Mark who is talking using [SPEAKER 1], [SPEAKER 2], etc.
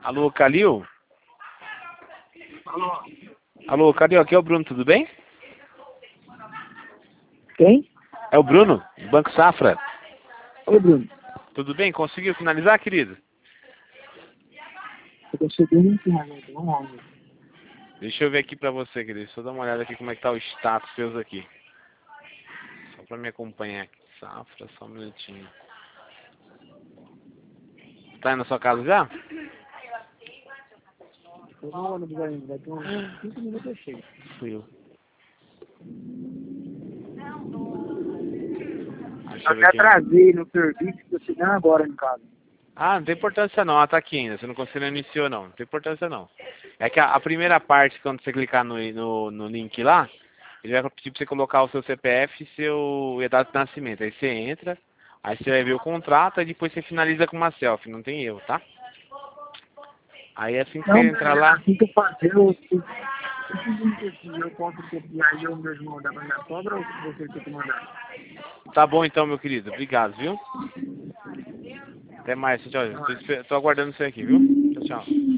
[SPEAKER 1] Alô, Calil?
[SPEAKER 2] Alô?
[SPEAKER 1] Alô, Calil, aqui é o Bruno, tudo bem?
[SPEAKER 2] Quem?
[SPEAKER 1] É o Bruno, do Banco Safra.
[SPEAKER 2] Oi, Bruno.
[SPEAKER 1] Tudo bem? Conseguiu finalizar, querido?
[SPEAKER 2] Eu tô chegando aqui, mas vamos lá.
[SPEAKER 1] Deixa eu ver aqui pra você, querido. Deixa eu dar uma olhada aqui como é que tá o status seus aqui. Só pra me acompanhar aqui. Safra, só um minutinho. Tá aí na sua casa já?
[SPEAKER 2] Eu vou no ônibus ainda, vai ter uns 5 minutos eu chego.
[SPEAKER 1] Fui eu. Deixa eu
[SPEAKER 2] Eu
[SPEAKER 1] ver
[SPEAKER 2] me
[SPEAKER 1] aqui.
[SPEAKER 2] atrasei no serviço, tô chegando agora em casa.
[SPEAKER 1] Ah, não tem importância não, ela tá aqui ainda. Você não iniciou não. Não tem importância não. É que a primeira parte, quando você clicar no link lá, ele vai pedir pra você colocar o seu CPF e a data de nascimento. Aí você entra, aí você vai ver o contrato, e depois você finaliza com uma selfie. Não tem erro, tá? Aí assim que você
[SPEAKER 2] Não,
[SPEAKER 1] entrar lá...
[SPEAKER 2] assim que eu fazer, eu posso copiar e eu mesmo mandar pra minha sogra ou você tem que mandar?
[SPEAKER 1] Tá bom então, meu querido. Obrigado, viu? Até mais. Tchau, tchau. Tô aguardando você aqui, viu? Tchau, tchau.